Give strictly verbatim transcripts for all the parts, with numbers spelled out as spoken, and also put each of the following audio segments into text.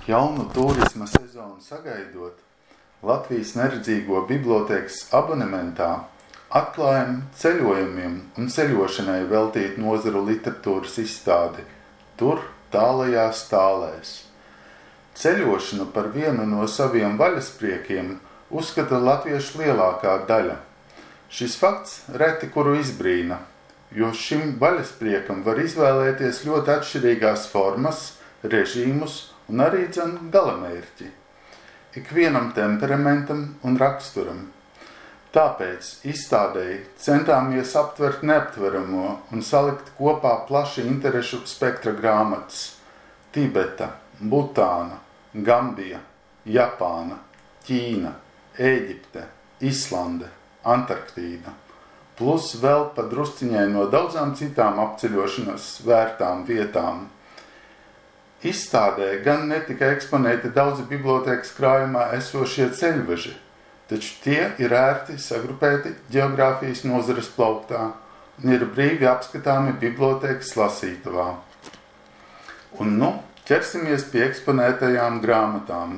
Jaunu turisma sezonu sagaidot, Latvijas neredzīgo bibliotēkas abonementā atklājam ceļojumiem un ceļošanai veltīt nozaru literatūras izstādi Tur tālajās tālēs. Ceļošanu par vienu no saviem vaļaspriekiem uzskata latviešu lielākā daļa. Šis fakts reti kuru izbrīna, jo šim vaļaspriekam var izvēlēties ļoti atšķirīgās formas, režīmus un arī dzen galamērķi, ikvienam temperamentam un raksturam. Tāpēc izstādēji centāmies aptvert neaptveramo un salikt kopā plaši interešu spektra grāmatas Tibeta, Butāna, Gambija, Japāna, Ķīna, Ēģipte, Islande, Antarktīda, plus vēl pa drusciņai no daudzām citām apceļošanas vērtām vietām. Izstādē gan netika eksponēti daudzi bibliotēkas krājumā esošie ceļveži, taču tie ir ērti sagrupēti ģeogrāfijas nozares plauktā un ir brīvi apskatāmi bibliotēkas lasītavā. Un nu ķersimies pie eksponētajām grāmatām.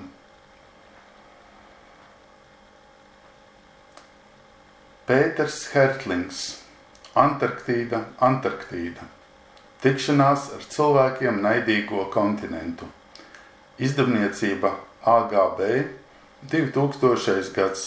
Pēters Hertlings, Antarktīda, Antarktīda. Tikšanās ar cilvēkiem naidīgo kontinentu. Izdevniecība A G B, divtūkstošais gads.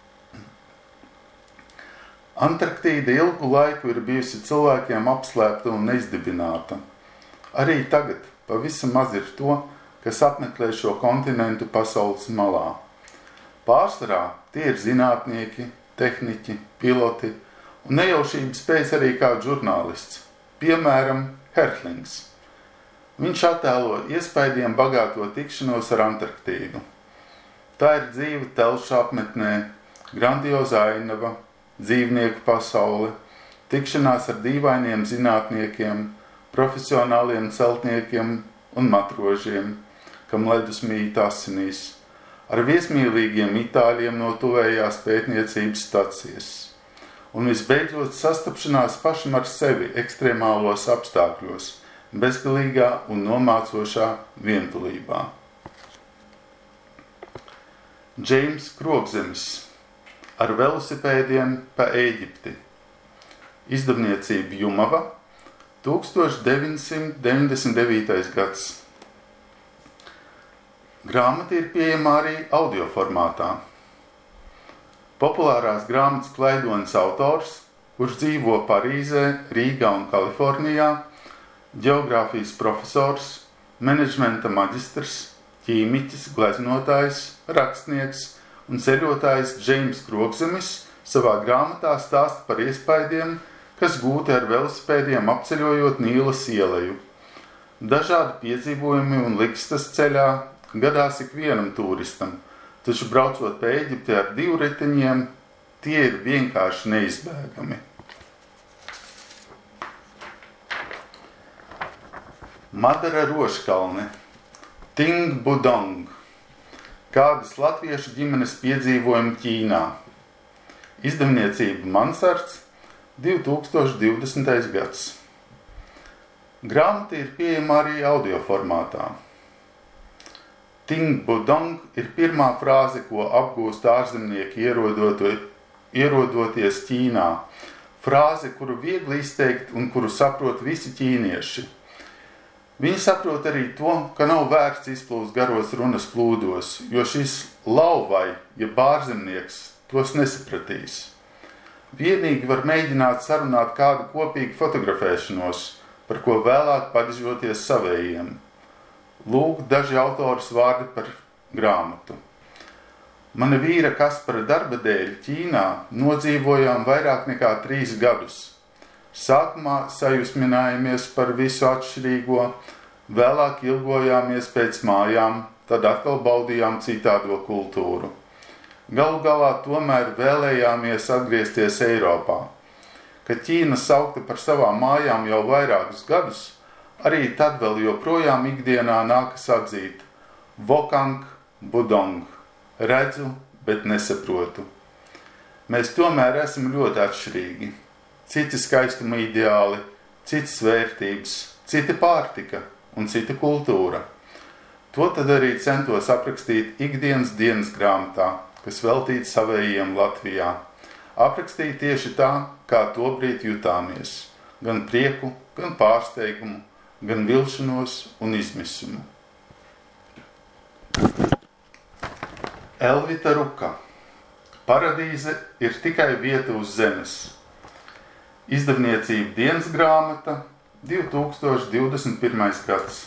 Antarktīda ilgu laiku ir bijusi cilvēkiem apslēpta un neizdibināta. Arī tagad pavisam maz ir to, kas apmeklē šo kontinentu pasaules malā. Pārsvarā tie ir zinātnieki, tehniķi, piloti un nejaušības spējas arī kāds žurnālists. Piemēram, Hertlings. Viņš attēlo iespaidiem bagāto tikšanos ar Antarktīdu. Tā ir dzīve telšu apmetnē, grandioza ainava, dzīvnieku pasaule, tikšanās ar dīvainiem zinātniekiem, profesionāliem celtniekiem un matrožiem, kam ledus mīt asinīs, ar viesmīlīgiem itāļiem no tuvējās pētniecības stacijas. Un visbeidzot sastapšanās pašam ar sevi ekstremālos apstākļos, bezgalīgā un nomācošā vientulībā. Džeims Krogzemis ar velosipēdiem pa Ēģipti. Izdevniecība Jumava, tūkstoš deviņi simti deviņdesmit devītais gads. Grāmata ir pieejama arī audio formātā. Populārās grāmatas klaidonis autors, kurš dzīvo Parīzē, Rīgā un Kalifornijā, ģeogrāfijas profesors, menedžmenta maģistrs, ķīmiķis, gleznotājs, rakstnieks un ceļotājs Džeims Krogzemis savā grāmatā stāsta par iespaidiem, kas gūti ar velosipēdiem apceļojot Nīlas ieleju. Dažādi piedzīvojumi un likstas ceļā gadās ikvienam turistam, taču braucot pa Ēģipti ar divriteņiem, tie ir vienkārši neizbēgami. Madara Roškalne, Ting Budong, kādas latviešu ģimenes piedzīvojumi Ķīnā. Izdevniecība Mansards, divtūkstoš divdesmitais gads. Grāmata ir pieejama arī audio formātā. Ting Budong ir pirmā frāze, ko apgūst ārzemnieki ierodoties Ķīnā. Frāze, kuru viegli izteikt un kuru saprot visi ķīnieši. Viņi saprot arī to, ka nav vērts izplūst garos runas plūdos, jo šis lauvai, ja ārzemnieks, tos nesapratīs. Vienīgi var mēģināt sarunāt kādu kopīgu fotografēšanos, par ko vēlāk padižoties savējiem. Lūk, daži autors vārdi par grāmatu. Mana vīra Kaspara darba dēļ Ķīnā nodzīvojām vairāk nekā trīs gadus. Sākumā sajusminājāmies par visu atšķirīgo, vēlāk ilgojāmies pēc mājām, tad atkal baudījām citādo kultūru. Galu galā tomēr vēlējāmies atgriezties Eiropā. Kad Ķīna saukta par savām mājām jau vairākus gadus, arī tad vēl joprojām ikdienā nākas atzīt Vokang Budong, redzu, bet nesaprotu. Mēs tomēr esam ļoti atšķirīgi. Citi skaistuma ideāli, citas vērtības, cita pārtika un cita kultūra. To tad arī centos aprakstīt ikdienas dienas grāmatā, kas veltīts savējiem Latvijā. Aprakstīt tieši tā, kā tobrīd jutāmies, gan prieku, gan pārsteigumu, gan vilšanos un izmisumu. Elvita Ruka. Paradīze ir tikai vieta uz zemes. Izdevniecība dienas grāmata, divi tūkstoši divdesmit pirmais gads.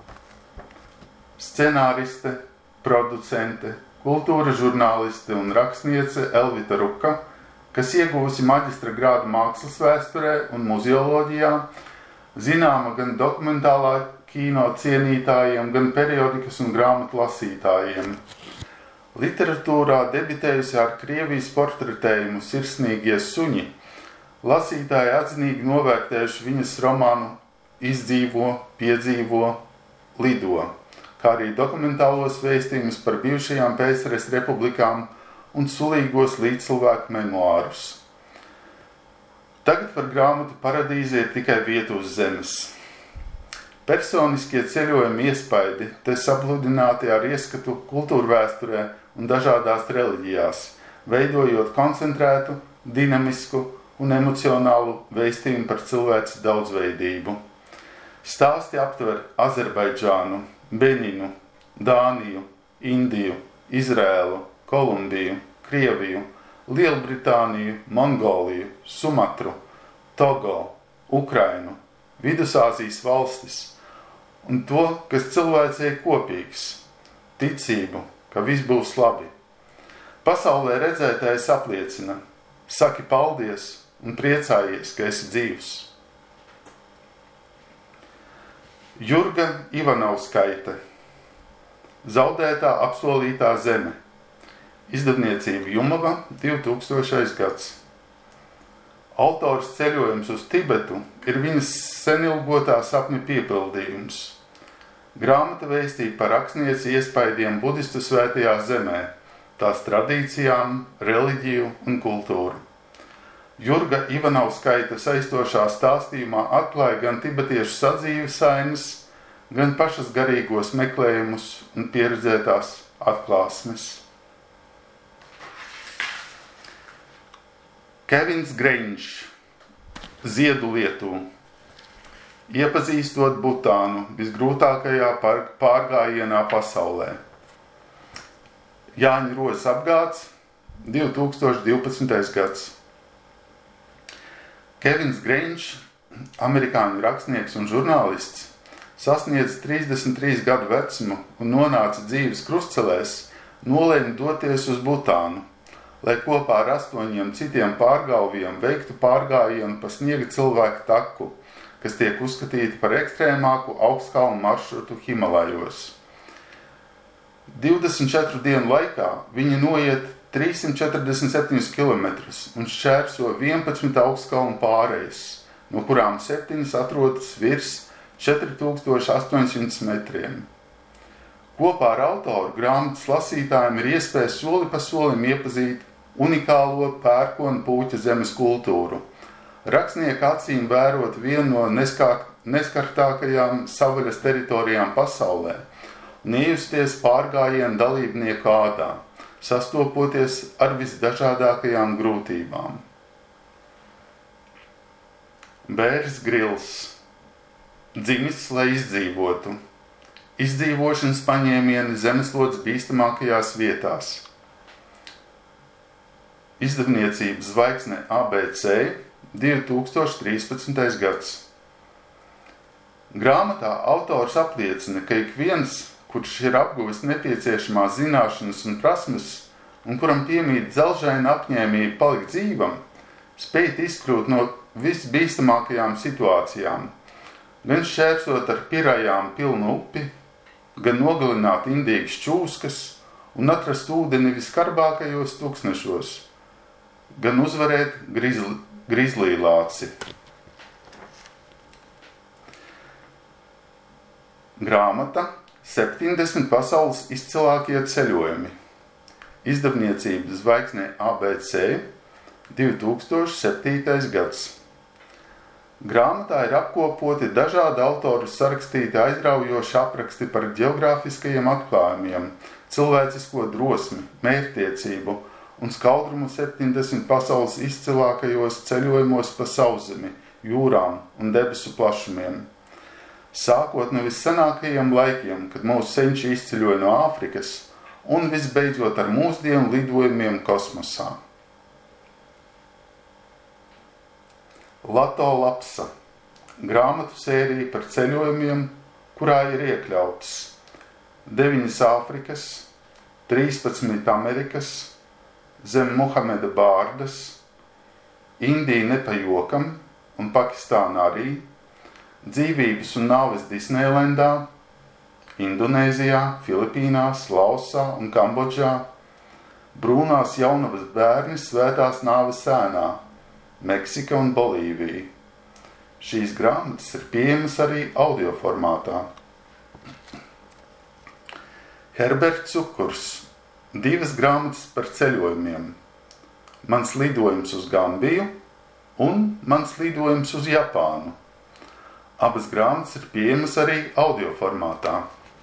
Scenāriste, producente, kultūra žurnāliste un rakstniece Elvita Ruka, kas ieguvusi maģistra grādu mākslas vēsturē un muzeoloģijā, zināma gan dokumentālā kino cienītājiem, gan periodikas un grāmatu lasītājiem. Literatūrā debitējusi ar Krievijas portretējumu Sirsnīgie suņi, lasītāji atzinīgi novērtējuši viņas romānu Izdzīvo, piedzīvo, lido, kā arī dokumentālos vēstījumus par bijušajām P S R S republikām un sulīgos līdzcilvēku memoārus. Tagad par grāmatu Paradīze ir tikai vieta uz zemes. Personiskie ceļojumi iespaidi te sapludināti ar ieskatu kultūrvēsturē un dažādās reliģijās, veidojot koncentrētu, dinamisku un emocionālu vēstījumu par cilvēces daudzveidību. Stāsti aptver Azerbaidžānu, Beninu, Dāniju, Indiju, Izrēlu, Kolumbiju, Krieviju, Lielbritāniju, Mongoliju, Sumatru, Togo, Ukrainu, Vidusāzijas valstis un to, kas cilvēcei kopīgs, ticību, ka viss būs labi. Pasaulē redzētais apliecina, saki paldies un priecājies, ka esi dzīvs. Jurga Ivanovskaite. Zaudētā apsolītā zeme. Izdevniecība Jumava, divi tūkstošais gads. Autors ceļojums uz Tibetu ir viņas senilgotā sapņa piepildījums. Grāmata vēstīja par rakstnieci iespaidiem budistu svētajā zemē, tās tradīcijām, reliģiju un kultūru. Jurga Ivanovskaita saistošā stāstījumā atklāja gan tibetiešu sadzīves saimes, gan pašas garīgos meklējumus un pieredzētās atklāsmes. Kevins Greiņš. Ziedu Lietū. Iepazīstot Butānu visgrūtākajā pārgājienā pasaulē. Jāņa Rozes apgāds, divi tūkstoši divpadsmitais gads. Kevins Greiņš, amerikāņu rakstnieks un žurnālists, sasniedz trīsdesmit trīs gadu vecumu un nonāca dzīves krustcelēs, nolēma doties uz Butānu, lai kopā ar astoņiem citiem pārgalviem veiktu pārgājienu pa sniega cilvēku taku, kas tiek uzskatīti par ekstrēmāku augstkalnu maršrutu Himalajos. divdesmit četru dienu laikā viņi noiet trīssimt četrdesmit septiņus kilometrus un šķērso vienpadsmit augstkalnu pārejas, no kurām septiņas atrodas virs četri tūkstoši astoņsimt metriem. Kopā ar autoru grāmatas lasītājiem ir iespēja soli pa solim iepazīt unikālo pērkona puķa zemes kultūru, rakstnieka acīm vērot vienu no neskāk, neskartākajām savvaļas teritorijām pasaulē un iejusties pārgājienu dalībnieku ādā, sastopoties ar visdažādākajām grūtībām. Bērs Grils. Dzimis, lai izdzīvotu. Izdzīvošanas paņēmieni zemeslodes bīstamākajās vietās. Izdevniecība Zvaigzne A B C, divi tūkstoši trīspadsmitais gads. Grāmatā autors apliecina, ka ik viens, kurš ir apguvis nepieciešamās zināšanas un prasmes, un kuram piemīt dzelžaina apņēmība palikt dzīvam, spēt izkļūt no visbīstamākajām situācijām, gan šķērsot ar pirajām pilnu upi, gan nogalināt indīgas čūskas un atrast ūdeni viskarbākajos tūkstnešos, gan uzvarēt grizli, grizlīlāci. Grāmata septiņdesmit pasaules izcilākie ceļojumi. Grāmatā ir apkopoti dažādi autoru sarakstīti aizraujoši apraksti par ģeogrāfiskajiem atklājumiem, cilvēcisko drosmi, mērķtiecību un skaudrumu septiņdesmit pasaules izcilākajos ceļojumos pa sauszemi, jūrām un debesu plašumiem. Sākot no vissenākajiem laikiem, kad mūsu senči izceļoja no Āfrikas, un visbeidzot ar mūsdienu lidojumiem kosmosā. Lato Lapsa – grāmatu sērija par ceļojumiem, kurā ir iekļauts deviņas Āfrikas, trīspadsmit Amerikas, zem Muhameda bārdas, Indija nepajokam un Pakistāna arī, dzīvības un nāves Disneilendā, Indonēzijā, Filipīnās, Laosā un Kambodžā, brūnās jaunavas bērni svētās nāves ēnā, Meksika un Bolīvija. Šīs grāmatas ir pieejamas arī audio formātā. Herberts Cukurs – divas grāmatas par ceļojumiem. Mans lidojums uz Gambiju un mans lidojums uz Japānu. Abas grāmatas ir pieejamas arī audio formātā.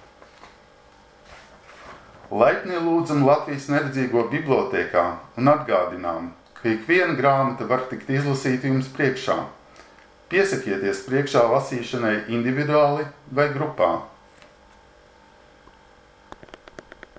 Laipni lūdzam Latvijas neredzīgo bibliotēkā un atgādinām, ka ikviena grāmata var tikt izlasīta jums priekšā. Piesakieties priekšā lasīšanai individuāli vai grupā.